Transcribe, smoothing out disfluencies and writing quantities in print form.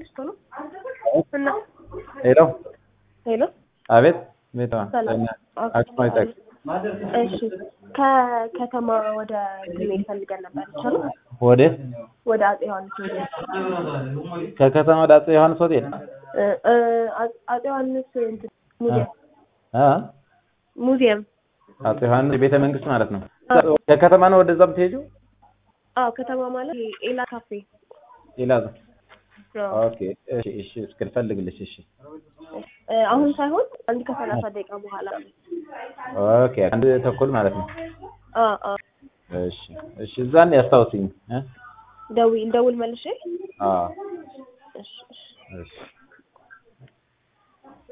መንግስቱ ነው እና ሄሎ ሄሎ አቤት ቤታ አክማይታክ እሺ ከከተማ ወደ ግሜ ፈልገን ነበር ይቻላል ወደ አጼ ዮሐንስ ከከተማ ወደ አጼ ዮሐንስ ሆቴል አጼ ዮሐንስ ሙዚየም አጼ ዮሐንስ ቤተ መንግስት ማለት ነው ከከተማ ነው ወደዛ ብትሄጂው ከተማ ማለት ኤላ ካፌ ኤላ ኦኬ እሺ እስከልፈልግልሽ እሺ አሁን ሳይሆን አንድ ከ30 ደቂቃ በኋላ ኦኬ አንድ ተኩል ማለት ነው እሺ እዛን ያስታውስኝ ደውል መልሼ እሺ